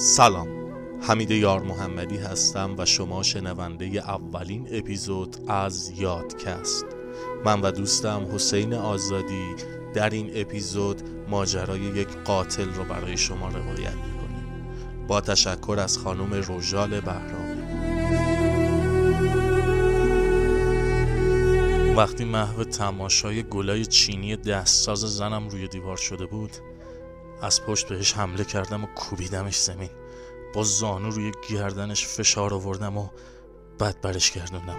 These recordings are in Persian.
سلام، حمید یار محمدی هستم و شما شنونده اولین اپیزود از یادکست. من و دوستم حسین آزادی در این اپیزود ماجرای یک قاتل رو برای شما روایت می‌کنیم، با تشکر از خانم روژال بهرامی. وقتی محو تماشای گلای چینی دستساز زنم روی دیوار شده بود، از پشت بهش حمله کردم و کوبیدمش زمین. با زانو روی گردنش فشار آوردم و بعد برش گردوندم.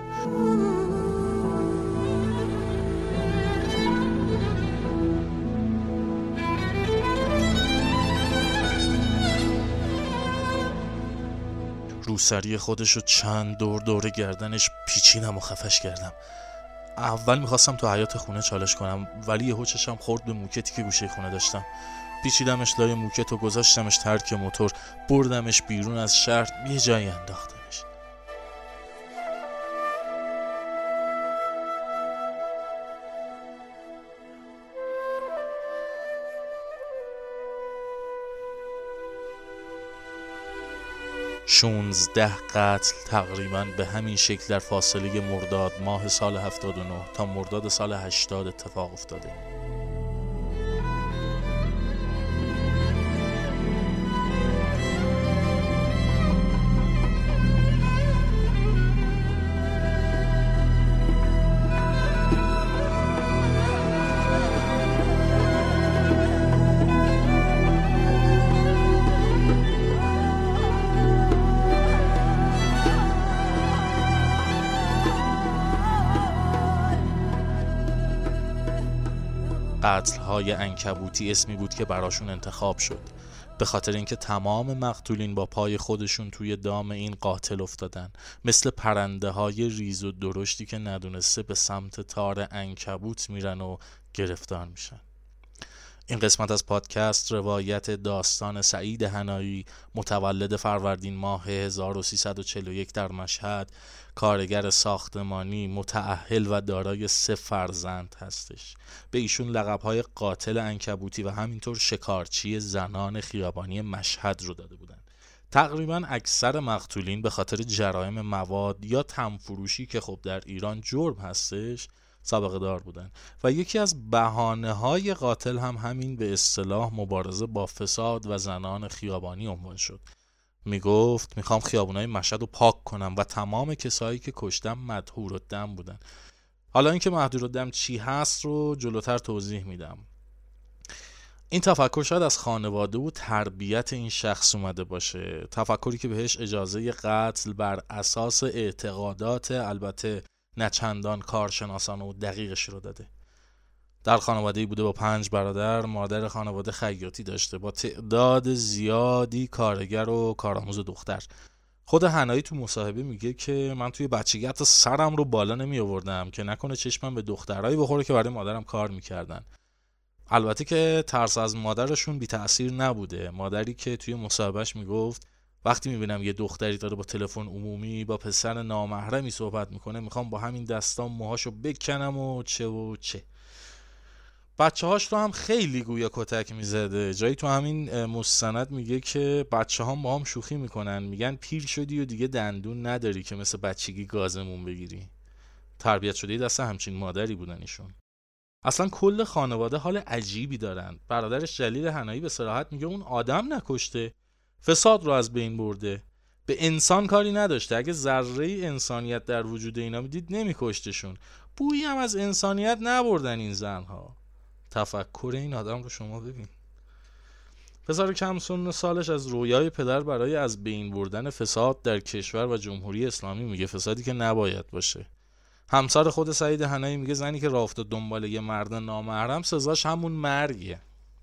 روسری خودشو چند دور گردنش پیچیدم و خفش کردم. اول میخواستم تو حیاط خونه چالش کنم، ولی یهو چشم خورد به موکتی که گوشه خونه داشتم. پیچیدمش لای موکت و گذاشتمش ترک موتور، بردمش بیرون از شهر، یه جایی انداختمش. شونزده قتل تقریبا به همین شکل در فاصله مرداد ماه سال 79 تا مرداد سال 80 اتفاق افتاده. قتل‌های عنکبوتی اسمی بود که براشون انتخاب شد، به خاطر اینکه تمام مقتولین با پای خودشون توی دام این قاتل افتادن، مثل پرنده‌های ریز و درشتی که ندونسته به سمت تار عنکبوت میرن و گرفتار میشن. این قسمت از پادکست روایت داستان سعید حنایی، متولد فروردین ماه 1341 در مشهد، کارگر ساختمانی، متأهل و دارای 3 فرزند هستش. به ایشون لقب‌های قاتل عنکبوتی و همینطور شکارچی زنان خیابانی مشهد رو داده بودن. تقریبا اکثر مقتولین به خاطر جرایم مواد یا تنفروشی که خب در ایران جرم هستش سابقه دار بودن و یکی از بهانه‌های قاتل هم همین به اصطلاح مبارزه با فساد و زنان خیابانی عنوان شد. میگفت میخوام خیابونای مشهد رو پاک کنم و تمام کسایی که کشتم مدهورالدم بودن. حالا اینکه مدهورالدم چی هست رو جلوتر توضیح میدم. این تفکر شاید از خانواده و تربیت این شخص اومده باشه، تفکری که بهش اجازه قتل بر اساس اعتقادات البته نه چندان کارشناسانه و دقیقش رو داده. در خانواده‌ای بوده با 5 برادر، مادر خانواده خیاطی داشته با تعداد زیادی کارگر و کارآموز دختر. خود حنایی تو مصاحبه میگه که من توی بچگی حتی سرم رو بالا نمی آوردم که نکنه چشمم به دخترایی بخوره که برای مادرم کار میکردن. البته که ترس از مادرشون بی تأثیر نبوده. مادری که توی مصاحبهش میگفت وقتی میبینم یه دختری داره با تلفن عمومی با پسر نامحرمی صحبت میکنه، میخوام با همین دستام موهاشو بکنم و چه. بچه هاش رو هم خیلی گویا کتک میزده. جایی تو همین مستند میگه که بچه ها با هم شوخی میکنن، میگن پیر شدی و دیگه دندون نداری که مثل بچگی گازمون بگیری. تربیت شده دست همچین مادری بودن ایشون. اصلا کل خانواده حال عجیبی دارن. برادرش جلیل حنایی به صراحت میگه اون آدم نکشته، فساد رو از بین برده، به انسان کاری نداشته. اگه ذره انسانیت در وجود اینا میدید نمیکشتشون. بویی هم از انسانیت نبردن این زنها. تفکر این آدم رو شما ببین. پسر کم سن سالش از رویای پدر برای از بین بردن فساد در کشور و جمهوری اسلامی میگه، فسادی که نباید باشه. همسر خود سعید حنایی میگه زنی که راه افتاد دنبال یه مرد نامحرم سزاش همون مرگه.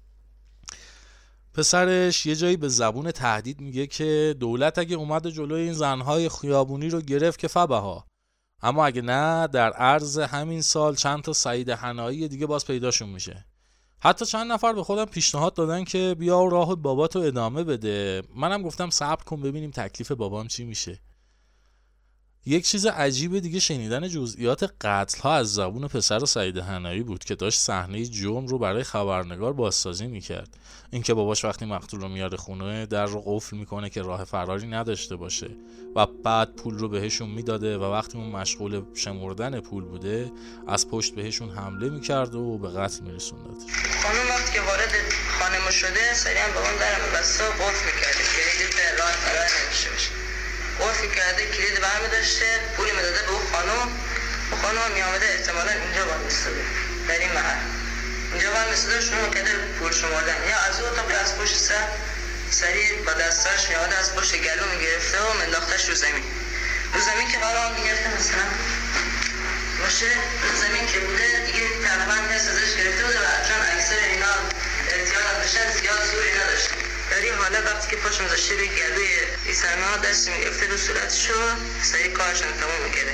پسرش یه جایی به زبون تهدید میگه که دولت اگه اومد جلوی این زنهای خیابونی رو گرفت که فبها، اما اگه نه در عرض همین سال چند تا سعید حنایی دیگه باز پیداشون میشه. حتی چند نفر به خودم پیشنهاد دادن که بیا راه باباتو ادامه بده. منم گفتم صبر کن ببینیم تکلیف بابام چی میشه. یک چیز عجیب دیگه شنیدن جزئیات قتل ها از زبون پسر سعید حنایی بود که داشت صحنه جرم رو برای خبرنگار بازسازی میکرد. اینکه باباش وقتی مقتول رو میاره خونه در رو قفل میکنه که راه فراری نداشته باشه و بعد پول رو بهشون میداده و وقتی اون مشغول شمردن پول بوده از پشت بهشون حمله میکرد و به قتل میرسوندت. خانم وقتی که وارد خانه ما شده سریعا به اون درم بسته و قفل میکرده که هیچ به راه فراری نمیشه بشه. قفل کرده، کلید برمی داشته، پولی میداده به اون خانم. اون خانم هم میامده احتمالا اینجا باید میستده، در این محل اینجا باید میستده شروع میکرده پول شمردن. یا از اون اتاقی از پشت سر سریع با دستاش میامده از پشت گلو میگرفته و منداختش رو زمین که قرار هم میگرفته مثلا باشه رو زمین که بوده دیگه تقریبا حس ازش گرفته بوده و چون اکثر اینا احتیاط هم داشتن زیاد زوری نداشتن. در این حالا وقتی که پاش میذاشته روی گلوی ایسرمه ها دست میگرفته رو صورتشو سریع کارشون تموم میکرده.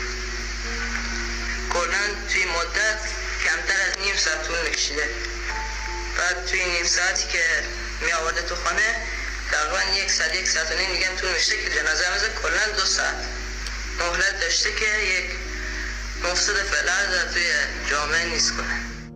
کلن توی مدت کمتر از نیم ساعت طول میکشیده. بعد توی نیم ساعتی که می آورده تو خانه تقریبا یک ساعت و نیم میگم طول میشه که جنازه میزه. کلن 2 ساعت مهلت داشته که یک مفسد فعلا توی جامعه نیست کنه.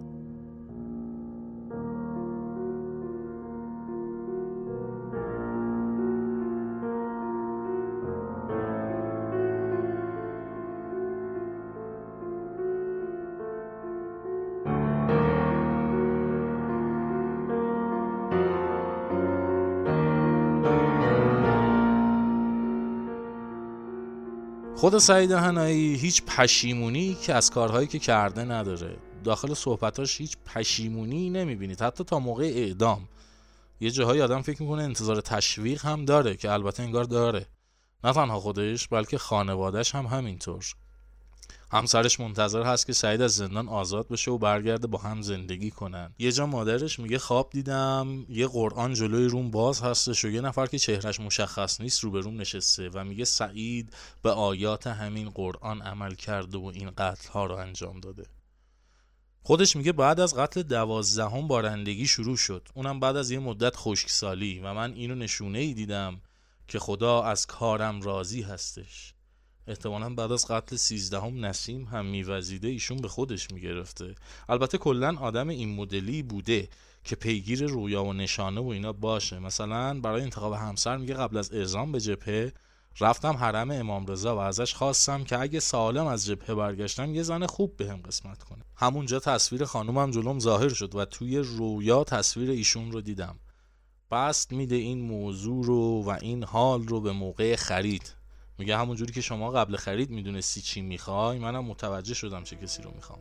خود سعید حنایی هیچ پشیمونی که از کارهایی که کرده نداره. داخل صحبتاش هیچ پشیمونی نمیبینید، حتی تا موقع اعدام. یه جاهای آدم فکر میکنه انتظار تشویق هم داره که البته انگار داره، نه تنها خودش بلکه خانواده‌اش هم همینطور. همسرش منتظر هست که سعید از زندان آزاد بشه و برگرده با هم زندگی کنن. یه جا مادرش میگه خواب دیدم یه قرآن جلوی روم باز هستش و یه نفر که چهرش مشخص نیست رو به روم نشسته و میگه سعید به آیات همین قرآن عمل کرده و این قتل ها رو انجام داده. خودش میگه بعد از قتل 12 بارندگی شروع شد، اونم بعد از یه مدت خشکسالی، و من اینو نشونه‌ای دیدم که خدا از کارم راضی هستش. احتمالاً بعد از قتل 13 نسیم هم میوزیده ایشون به خودش میگرفته. البته کلن آدم این مدلی بوده که پیگیر رویا و نشانه و اینا باشه. مثلا برای انتخاب همسر میگه قبل از اعزام به جبهه رفتم حرم امام رضا و ازش خواستم که اگه سالم از جبهه برگشتم یه زن خوب بهم قسمت کنه. همونجا تصویر خانومم جلوم ظاهر شد و توی رویا تصویر ایشون رو دیدم. بست میده این موضوع رو و این حال رو به موقع خرید. میگه همون جوری که شما قبل خرید میدونستی چی میخوای، منم متوجه شدم چه کسی رو میخوام.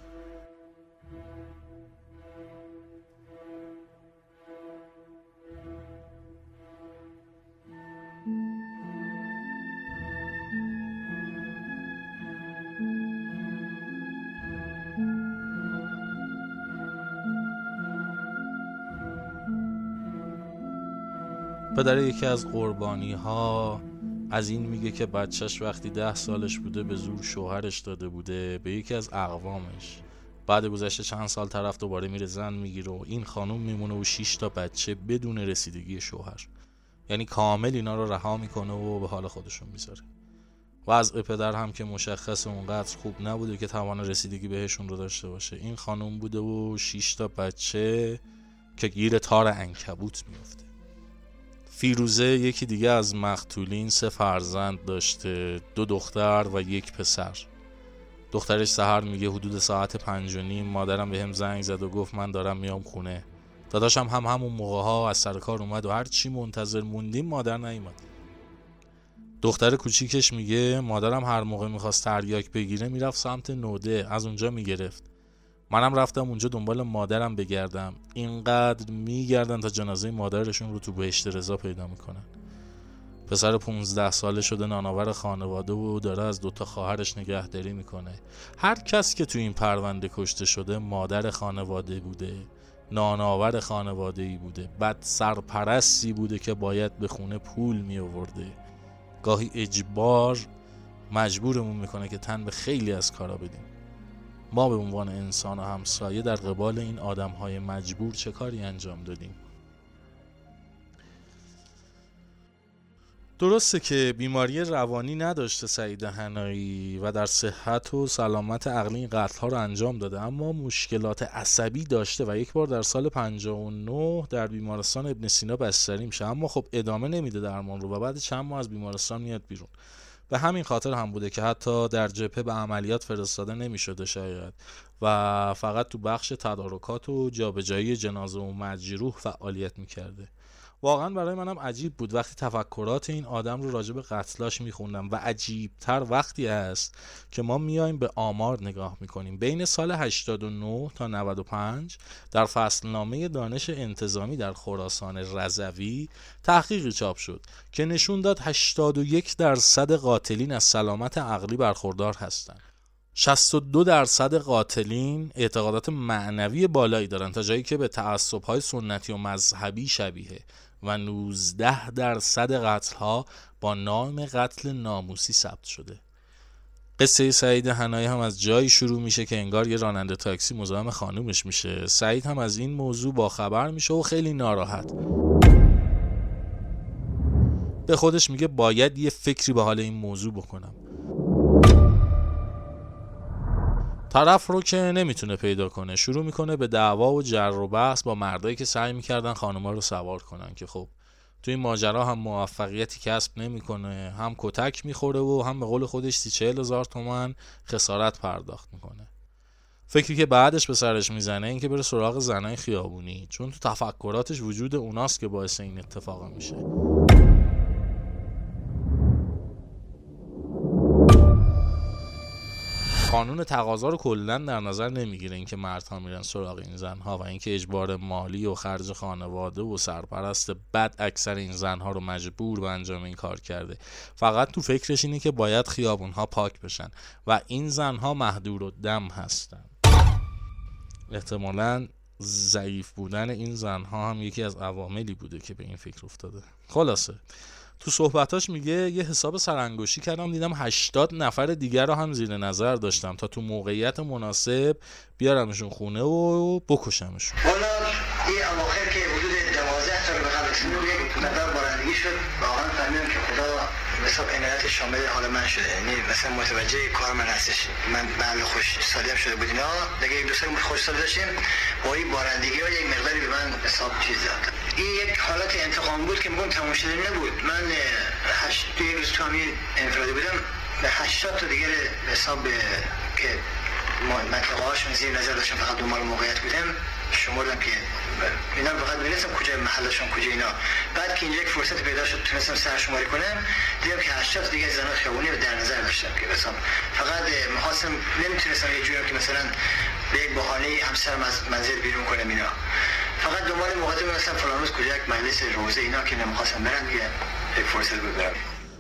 پدر یکی از قربانی ها از این میگه که بچهش وقتی 10 سالش بوده به زور شوهرش داده بوده به یکی از اقوامش. بعد گذشته چند سال طرف دوباره میره زن میگیره و این خانوم میمونه و 6 تا بچه بدون رسیدگی شوهر. یعنی کامل اینا رو رها میکنه و به حال خودشون میذاره. وضع پدر هم که مشخص اونقدر خوب نبوده که توان رسیدگی بهشون رو داشته باشه. این خانوم بوده و 6 تا بچه که گیر تار عنکبوت میفته. فیروزه یکی دیگه از مقتولین 3 فرزند داشته، 2 دختر و 1 پسر. دخترش سحر میگه حدود ساعت 5:30 مادرم بهم زنگ زد و گفت من دارم میام خونه. داداشم هم همون موقع ها از سر کار اومد و هر چی منتظر موندیم مادر نیومد. دختر کوچیکش میگه مادرم هر موقع میخواست تریاک بگیره میرفت سمت نوده، از اونجا میگرفت. منم رفتم اونجا دنبال مادرم بگردم. اینقدر میگردن تا جنازه مادرشون رو تو بهشت رضا پیدا میکنن. پسر 15 ساله شده نانآور خانواده و داره از 2 تا خواهرش نگهداری میکنه. هر کس که تو این پرونده کشته شده مادر خانواده بوده، نانآور خانواده‌ای بوده، بعد سرپرستی بوده که باید به خونه پول می آورده. گاهی اجبار مجبورمون میکنه که تن به خیلی از کارا بدیم. ما به عنوان انسان و همسایه در قبال این آدم‌های مجبور چه کاری انجام دادیم؟ درسته که بیماری روانی نداشته سعید حنایی و در صحت و سلامت عقلی این قتل‌ها رو انجام داده، اما مشکلات عصبی داشته و یک بار در سال 59 در بیمارستان ابن سینا بستری میشه، اما خب ادامه نمیده درمان رو و بعد چند ماه از بیمارستان میاد بیرون. به همین خاطر هم بوده که حتی در جبهه به عملیات فرستاده نمیشده شاید و فقط تو بخش تدارکات و جابجایی جنازه و مجروح فعالیت میکرده. واقعا برای منم عجیب بود وقتی تفکرات این آدم رو راجع به قتلاش میخوندم و عجیبتر وقتی است که ما میایم به آمار نگاه میکنیم. بین سال 89 تا 95 در فصلنامه دانش انتظامی در خراسان رضوی تحقیقی چاپ شد که نشون داد 81% قاتلین از سلامت عقلی برخوردار هستند. 62% قاتلین اعتقادات معنوی بالایی دارن تا جایی که به تعصب‌های سنتی و مذهبی شبیه و 19% قتل‌ها با نام قتل ناموسی ثبت شده. قصه سعید حنایی هم از جایی شروع میشه که انگار یه راننده تاکسی مزاحم خانومش میشه. سعید هم از این موضوع باخبر میشه و خیلی ناراحت. به خودش میگه باید یه فکری به حال این موضوع بکنم. طرف رو که نمیتونه پیدا کنه شروع میکنه به دعوا و جر و بحث با مردایی که سعی میکردن خانوما رو سوار کنن که خب تو این ماجرا هم موفقیتی کسب نمیکنه، هم کتک میخوره و هم به قول خودش 30-40 هزار تومان خسارت پرداخت میکنه. فکری که بعدش به سرش میزنه این که بره سراغ زنای خیابونی، چون تو تفکراتش وجود اوناست که باعث این اتفاق میشه. قانون تقاضا رو کلا در نظر نمیگیره اینکه مردها میرن سراغ این زنها و اینکه اجبار مالی و خرج خانواده و سرپرست بد اکثر این زنها رو مجبور به انجام این کار کرده. فقط تو فکرش اینه که باید خیابونها پاک بشن و این زنها مهدور الدم هستن. احتمالاً ضعیف بودن این زنها هم یکی از عواملی بوده که به این فکر افتاده. خلاصه تو صحبتاش میگه یه حساب سرانگشتی کردم دیدم 80 نفر دیگر رو هم زیر نظر داشتم تا تو موقعیت مناسب بیارمشون خونه و بکشمشون. حالا این اواخر که حدود 12 سال به قبل سنو یک مقدار بارندگی شد، واقعا فهمیدم که خدا حساب عنایت شامل حال من شده، یعنی مثلا متوجه کار من هستش. من بعد خوش سالی هم شده بود اینا، دیگه یک دو سال خوش سال داشتیم با این بارندگی ها یک مقداری به من حساب چیز داد. این یک حالت انتقام بود که میگم تموم شده نبود. من تو یک روز تو همین انفرادی بودم به 80 تا دیگر حساب که منطقه هاشون زیر نظر داشتم، فقط دنبال موقعیت بودم شمردم که اینا فقط می‌دونستم کجای محلشون کجا اینا. بعد که اینجا یک فرصت پیدا شد تونستم سرشماری کنم، دیدم که 80 دیگه زنان خیابونی رو در نظر داشتم که مثلا فقط می‌خواستم، نمیتونستم یه جوری که مثلا به یک بهانه همسرم از منزل بیرون کنم اینا. فقط دنبال موقعیت مثلا فلان روز کجا یک مجلس روزه اینا که نمی‌خواستم برم دیگه یک فرصت بود برم.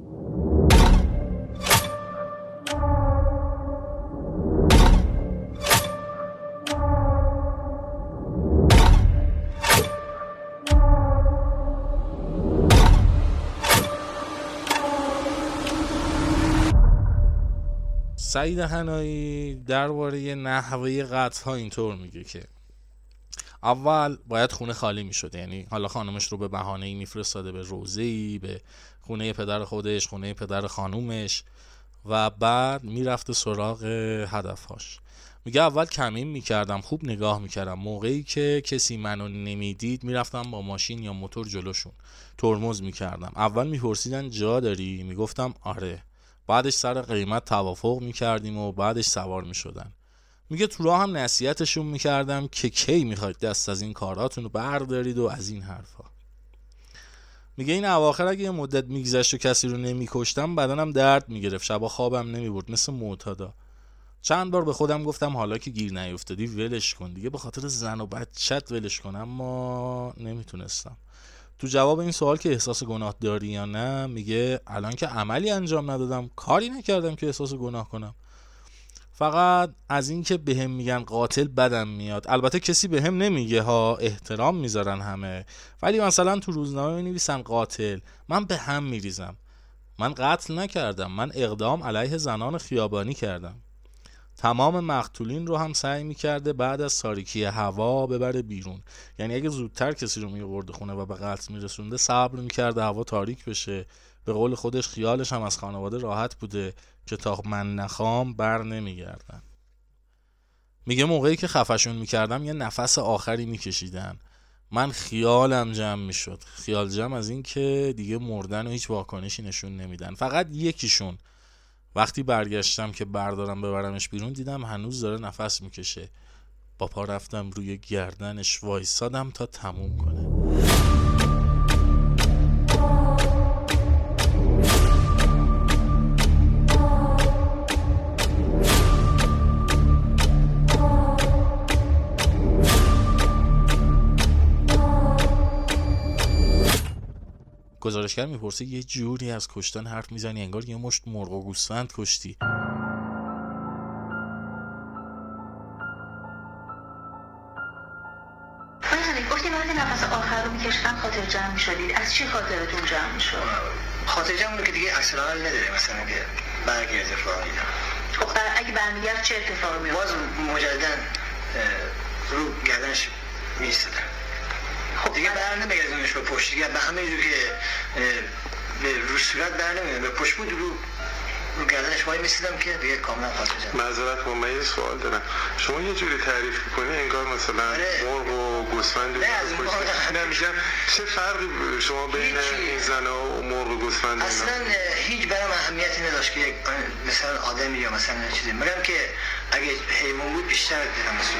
سعید حنایی درباره نحوه قتل‌ها اینطور میگه که اول باید خونه خالی میشده، یعنی حالا خانمش رو به بهانه‌ای میفرستاده به روزه‌ای، به خونه پدر خودش، خونه پدر خانومش و بعد میرفته سراغ هدفهاش. میگه اول کمین میکردم، خوب نگاه میکردم، موقعی که کسی منو نمیدید میرفتم با ماشین یا موتور جلوشون ترمز میکردم. اول میپرسیدن جا داری؟ میگفتم آره. بعدش سر قیمت توافق میکردیم و بعدش سوار میشدن. میگه تو راه هم نصیحتشون میکردم که کی میخواید دست از این کاراتون رو بردارید و از این حرفا. میگه این اواخر اگه یه مدت میگذشت و کسی رو نمیکشتم بدنم درد میگرفت، شبا خوابم نمیبرد مثل معتادا. چند بار به خودم گفتم حالا که گیر نیفتادی ولش کن دیگه، به خاطر زن و بچت ولش کن، اما نمیتونستم. تو جواب این سوال که احساس گناه داری یا نه، میگه الان که عملی انجام ندادم، کاری نکردم که احساس گناه کنم. فقط از این که بهم میگن قاتل بدم میاد. البته کسی بهم نمیگه ها، احترام میذارن همه، ولی مثلا تو روزنامه مینویسن قاتل، من به هم میریزم. من قتل نکردم، من اقدام علیه زنان خیابانی کردم. تمام مقتولین رو هم سعی میکرده بعد از تاریکی هوا ببره بیرون. یعنی اگه زودتر کسی رو میآورده خونه و به قتل میرسونده صبر میکرده هوا تاریک بشه. به قول خودش خیالش هم از خانواده راحت بوده که تا من نخوام بر نمیگردن. میگه موقعی که خفشون میکردم یه نفس آخری میکشیدن. من خیالم جمع میشد، خیال جمع از این که دیگه مردن و هیچ واکنشی نشون نمیدن. فقط یکیشون وقتی برگشتم که بردارم ببرمش بیرون دیدم هنوز داره نفس میکشه. با پا رفتم روی گردنش وایسادم تا تموم کنه. گزارشگر میپرسه یه جوری از کشتن حرف میزنی انگار یه مشت مرغ و گوسفند کشتی. گفتیم وقتی نفس آخر رو میکشتن خاطر جمع میشدید. از چی خاطرتون جمع میشد؟ خاطر جمع رو که دیگه اصلا نداره، مثلا که برگرد اتفاق میدن. خب اگه برمیگرد چه اتفاقی میفته؟ باز مجددن رو گردنش میستدن. خب دیگه بر نمیگردونش به پشت، دیگه به همه جور که به رو صورت بر نمیگردون، به پشت بود رو گردنش وای میستدم که دیگه کاملا خاطر جمع. معذرت من یه سوال دارم. شما یه جوری تعریف میکنی انگار مثلا مرغ و گوسفند نمیگم چه فرقی شما بین این زنا و مرغ و گوسفند؟ اصلا هیچ برام اهمیتی نداشت که مثلا آدمی یا مثلا چیزی. میگم که اگه حیوان بود بیشتر دیدم مثلا.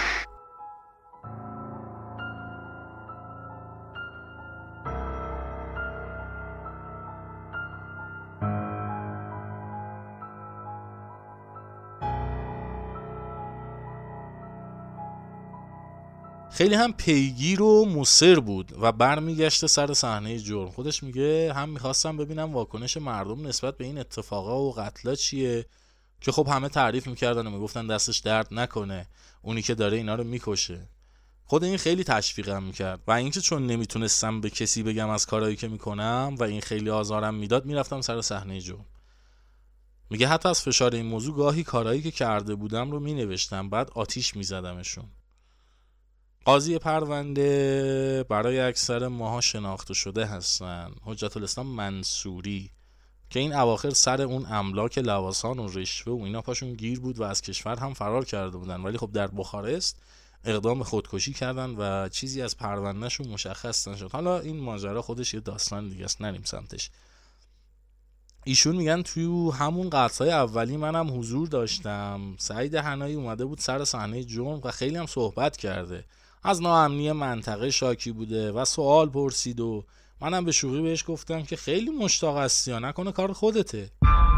خیلی هم پیگیر و مصر بود و برمیگشته سر صحنه جرم. خودش میگه هم میخواستم ببینم واکنش مردم نسبت به این اتفاقا و قتلا چیه، که خب همه تعریف میکردن و میگفتن دستش درد نکنه، اونی که داره اینا رو میکشه. خود این خیلی تشویقم میکرد و اینکه چون نمیتونستم به کسی بگم از کارهایی که میکنم و این خیلی آزارم میداد میرفتم سر صحنه جرم. میگه حتی از فشار این موضوع گاهی کارهایی که کرده بودم رو مینوشتم بعد آتیش میزدمشون. قاضی پرونده برای اکثر ماها شناخته شده هستن، حجت الاسلام منصوری، که این اواخر سر اون املاک لواسان و رشوه و اینا پاشون گیر بود و از کشور هم فرار کرده بودن، ولی خب در بخارست اقدام خودکشی کردن و چیزی از پروندهشون مشخص نشد. حالا این ماجرا خودش یه داستان دیگه است، نریم سمتش. ایشون میگن توی همون قتل‌های اولی منم حضور داشتم. سعید حنایی اومده بود سر صحنه جرم و خیلی هم صحبت کرده، از ناامنی منطقه شاکی بوده و سوال پرسید و منم به شوخی بهش گفتم که خیلی مشتاق هستی یا نکنه کار خودته.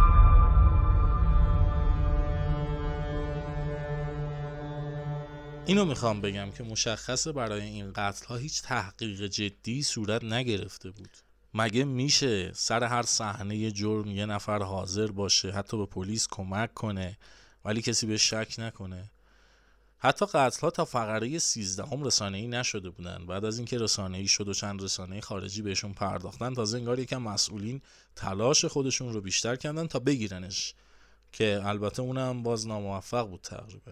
اینو میخوام بگم که مشخصه برای این قتل ها هیچ تحقیق جدی صورت نگرفته بود. مگه میشه سر هر صحنه جرم یه نفر حاضر باشه حتی به پلیس کمک کنه ولی کسی بهش شک نکنه؟ حتی قتل ها تا فقره 13 رسانه‌ای نشده بودن. بعد از اینکه رسانه‌ای شد و چند رسانه خارجی بهشون پرداختن، تازه انگار یکم مسئولین تلاش خودشون رو بیشتر کردن تا بگیرنش، که البته اونم باز ناموفق بود تقریبا.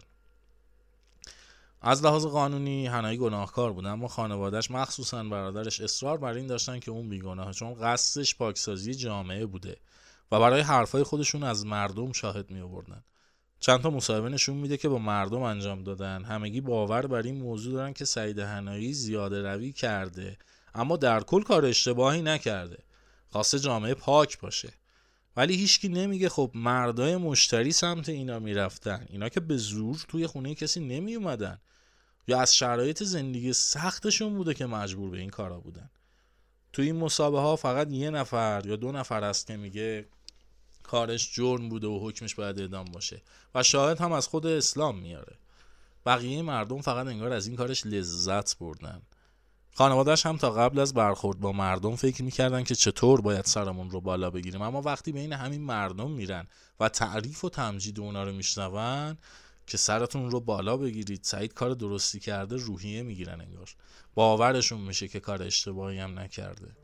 از لحاظ قانونی حنایی گناهکار بود، اما خانواده‌اش مخصوصا برادرش اصرار بر این داشتن که اون بیگناهه، چون قصدش پاکسازی جامعه بوده و برای حرفای خودشون از مردم شاهد می آوردن. چند تا مصاحبه نشون میده که با مردم انجام دادن. همگی باور بر این موضوع دارن که سعید حنایی زیاده روی کرده، اما در کل کار اشتباهی نکرده، خواسته جامعه پاک باشه. ولی هیچکی نمیگه خب مردای مشتری سمت اینا میرفتن، اینا که به زور توی خونه کسی نمی اومدن یا از شرایط زندگی سختشون بوده که مجبور به این کارا بودن. توی این مسابقه ها فقط یه نفر یا 2 نفر هست که میگه کارش جرم بوده و حکمش باید اعدام باشه و شاهد هم از خود اسلام میاره. بقیه مردم فقط انگار از این کارش لذت بردن. خانواده‌اش هم تا قبل از برخورد با مردم فکر میکردن که چطور باید سرمون رو بالا بگیریم، اما وقتی بین همین مردم میرن و تعریف و تمجید اونا رو میشنون که سرتون رو بالا بگیرید، سعید کار درستی کرده، روحیه میگیرن، انگار باورشون میشه که کار اشتباهی هم نکرده.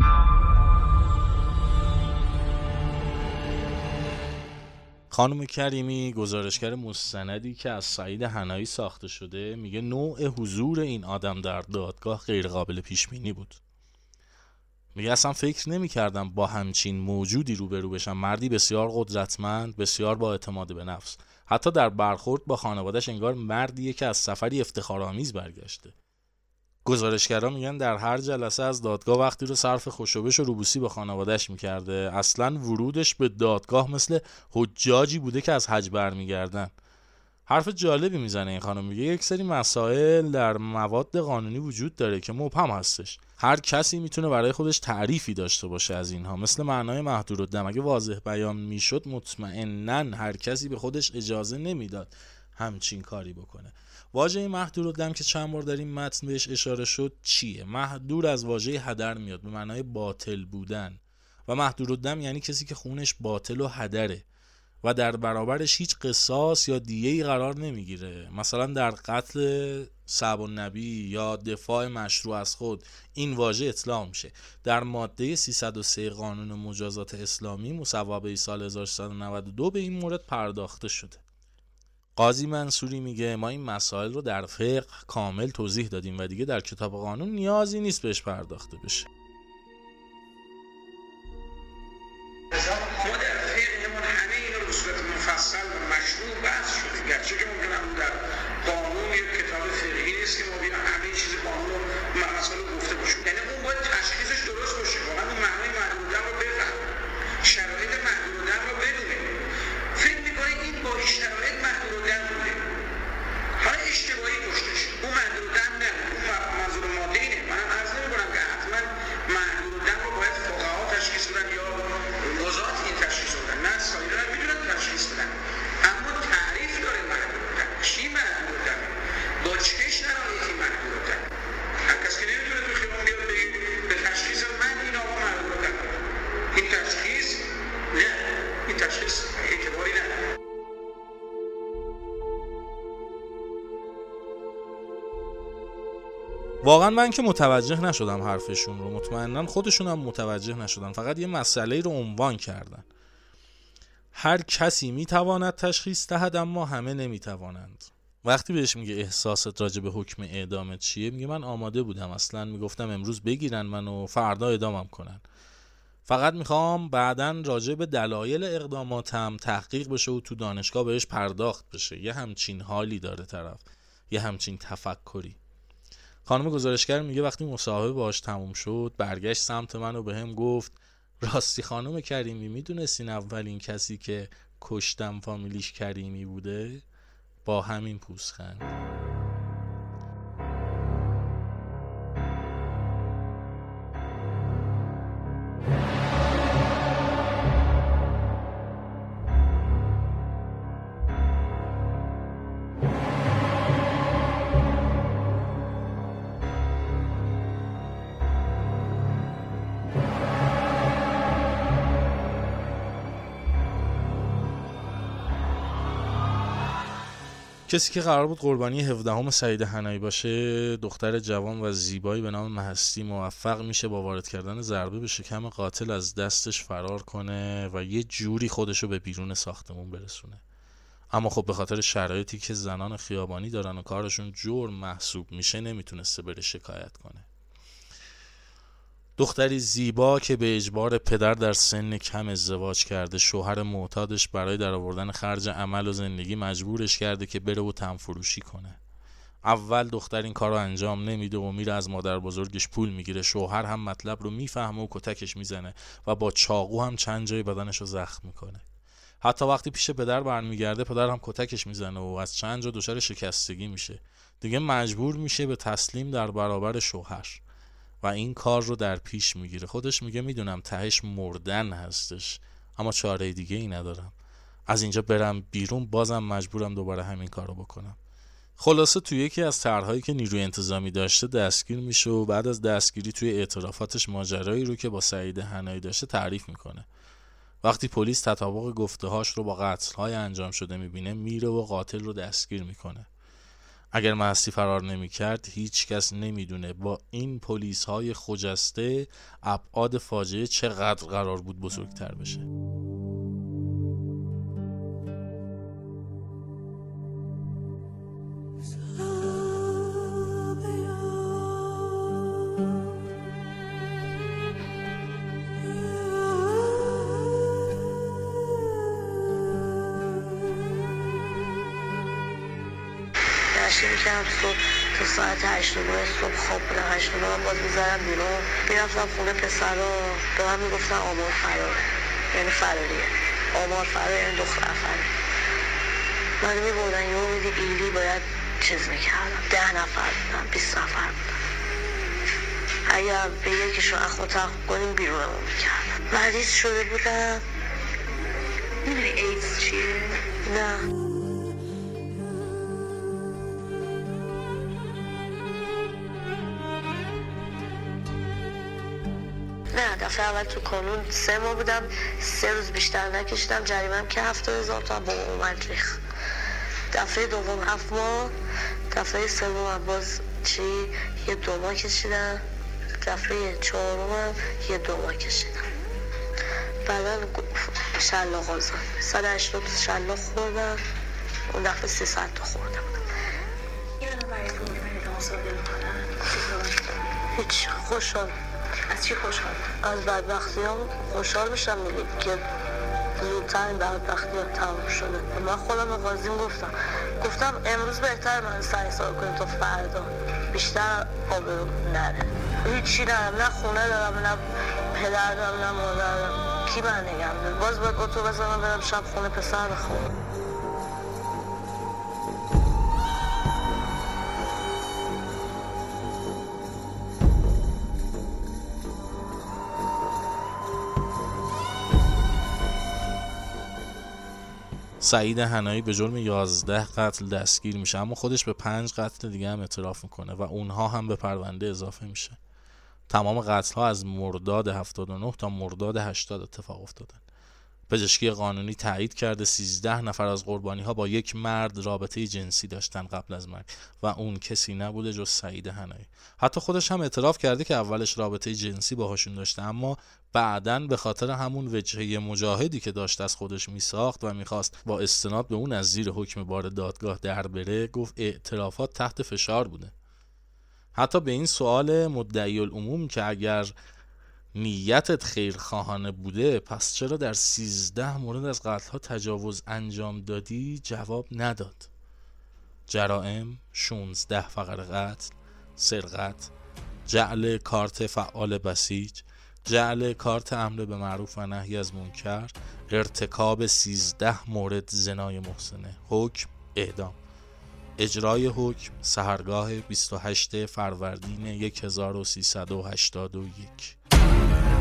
خانم کریمی گزارشگر مستندی که از سعید حنایی ساخته شده میگه نوع حضور این آدم در دادگاه غیر قابل پیش بینی بود. میگه اصلا فکر نمی کردم با همچین موجودی روبرو بشم، مردی بسیار قدرتمند، بسیار با اعتماد به نفس. حتی در برخورد با خانواده‌اش انگار مردیه که از سفری افتخارآمیز برگشته. گزارشگرا میگن در هر جلسه از دادگاه وقتی رو صرف خوشوبش و روبوسی با خانواده‌اش میکرده. اصلا ورودش به دادگاه مثل حجاجی بوده که از حج برمیگردن. حرف جالبی میزنه این خانم، میگه یک سری مسائل در مواد قانونی وجود داره که مبهم هستش. هر کسی میتونه برای خودش تعریفی داشته باشه از اینها، مثل معنای محدودالدم. اگه واضح بیان میشد مطمئناً هر کسی به خودش اجازه نمیداد همچین کاری بکنه. واژه محدودالدم که چند بار در این متن بهش اشاره شد چیه؟ محدود از واژه هدر میاد به معنای باطل بودن و محدودالدم یعنی کسی که خونش باطل و هدره و در برابرش هیچ قصاص یا دیه‌ای قرار نمیگیره. مثلا در قتل صعب النبی یا دفاع مشروع از خود این واژه اطلاق میشه. در ماده 303 قانون مجازات اسلامی مصوبه سال 1392 به این مورد پرداخته شده. قاضی منصوری میگه ما این مسائل رو در فقه کامل توضیح دادیم و دیگه در کتاب قانون نیازی نیست بهش پرداخته بشه. ما در فقهمون همه این رو به صورت مفصل و مشروع بحث شده، گرچه که ممکنم در قانون یک کتاب فقهی نیست که ما بیا همه چیز قانون رو مسائل گفته باشیم. یعنی اون باید تشخیصش درست باشه، واقعا اون معنای محدودالدم رو بفهم، شرایط محدودالدم رو بدونه. فکر میکنه این با این شرایط محدودالدم بوده، حالا اشتباهی گشتش، اون محدودالدم نه، اون منظور ماده اینه. منم عرض نمیکنم که حتما محدودالدم رو باید فقها تشخیص بدن یا قضات این تشخیص بدن، نه، سایرین هم میدونن تشخیص بدن، اما تعریف داره محدودالدم. چی محدودالدم؟ با چه شرایطی محدودالدم؟ هر کس که نمیتونه تو خیابون بیاد بگه به تشخیص من این آقا محدودالدم، این تشخیص نه، این تشخیص اعتباری نه. واقعا من که متوجه نشدم حرفشون رو، مطمئناً خودشون هم متوجه نشدن، فقط یه مسئله رو عنوان کردن. هر کسی میتواند تشخیص دهد اما همه نمیتوانند. وقتی بهش میگه احساست راجع به حکم اعدام چیه، میگه من آماده بودم، اصلا میگفتم امروز بگیرن منو فردا اعدامم کنن، فقط میخوام بعدن راجع به دلایل اقداماتم تحقیق بشه و تو دانشگاه بهش پرداخت بشه. یه همچین حالی داره طرف، یه همچین تفکری. خانم گزارشگر میگه وقتی مصاحبه باهاش تموم شد برگشت سمت من و بهم گفت راستی خانم کریمی میدونستین اولین کسی که کشتم فامیلیش کریمی بوده؟ با همین پوزخند. کسی که قرار بود قربانی 17 سعید حنایی باشه، دختر جوان و زیبایی به نام مهستی، موفق میشه با وارد کردن ضربه به شکم قاتل از دستش فرار کنه و یه جوری خودشو به بیرون ساختمون برسونه. اما خب به خاطر شرایطی که زنان خیابانی دارن و کارشون جرم محسوب میشه نمیتونسته بره شکایت کنه. دختری زیبا که به اجبار پدر در سن کم ازدواج کرده، شوهر معتادش برای درآوردن خرج عمل و زندگی مجبورش کرده که بره و تنفروشی کنه. اول دختر این کارو انجام نمیده و میره از مادر بزرگش پول میگیره. شوهر هم مطلب رو میفهمه و کتکش میزنه و با چاقو هم چند جای بدنش رو زخم میکنه. حتی وقتی پیش پدر برمیگرده پدر هم کتکش میزنه و از چند جا دچار شکستگی میشه. دیگه مجبور میشه به تسلیم در برابر شوهر و این کار رو در پیش میگیره. خودش میگه میدونم تهش مردن هستش اما چاره دیگه ای ندارم، از اینجا برم بیرون بازم مجبورم دوباره همین کار رو بکنم. خلاصه توی یکی از طرح‌هایی که نیروی انتظامی داشته دستگیر میشه و بعد از دستگیری توی اعترافاتش ماجرایی رو که با سعید حنایی داشته تعریف میکنه. وقتی پلیس تطابق گفته‌هاش رو با قتل‌های انجام شده میبینه میره و قاتل رو دستگیر میکنه. اگر مهستی فرار نمی‌کرد هیچ کس نمیدونه با این پلیس‌های خجسته ابعاد فاجعه چقدر قرار بود بزرگتر بشه. مشی میکردم صبح تا ساعت 8 صبح خواب بودم. 8 باز میزدم بیرون میرفتم خونه پسرا به من میگفتن آمار فرار، یعنی فراریه. آمار فرار یعنی دختر فرار. من میبردن یه امیدی ایلی باید چیز میکردم. 10 نفر بودم، 20 نفر بودم. اگر به یکیشون اخو تخم کنیم بیرونمون میکردم. مریض شده بودم. میدونی ایدز چیه؟ نه. نه دفعه اول تو کانون 3 ماه بودم، 3 روز بیشتر نکشیدم، جریمم که 70,000 تومان با اومد ریخ. دفعه دوم 7 ماه، دفعه سوم باز یه 2 ماه کشیدم، دفعه چهارم یه 2 ماه کشیدم. بعدا شلاق آزاد 180 شلاق خوردم، اون دفعه 300 تا خوردم. این الان برای تو میتونی مصادره کنن؟ هیچ. خوشحال. از چی خوشحال؟ از بدبختی هم خوشحال میشم میگه که زودتر این بدبختی ها تمام شده. من خودم به قاضیم گفتم امروز بهتر من سنگسار کنیم تا فردا بیشتر آبرو نره. هیچی ندارم، نه خونه دارم، نه پدر دارم، نه مادر دارم. کی من نگم داره؟ باز باید اتو بزنم برم شب خونه پسر بخونم. سعید حنایی به جرم 11 قتل دستگیر میشه، اما خودش به 5 قتل دیگه هم اعتراف میکنه و اونها هم به پرونده اضافه میشه. تمام قتل ها از مرداد 79 تا مرداد 80 اتفاق افتادن. پزشکی قانونی تایید کرده 13 نفر از قربانی ها با یک مرد رابطه جنسی داشتن قبل از مرگ و اون کسی نبوده جز سعید حنایی. حتی خودش هم اعتراف کرده که اولش رابطه جنسی باهاشون داشته، اما بعدن به خاطر همون وجهه مجاهدی که داشت از خودش میساخت و میخواست با استناد به اون از زیر حکم بار دادگاه در بره، گفت اعترافات تحت فشار بوده. حتی به این سوال مدعی العموم که اگر نیتت خیرخواهانه بوده پس چرا در 13 مورد از قتل‌ها تجاوز انجام دادی جواب نداد. جرائم 16 فقر قتل، سرقت، جعل کارت فعال بسیج، جعل کارت امر به معروف و نهی از منکر، ارتکاب 13 مورد زنای محسنه. حکم اعدام. اجرای حکم سحرگاه 28 فروردین 1381.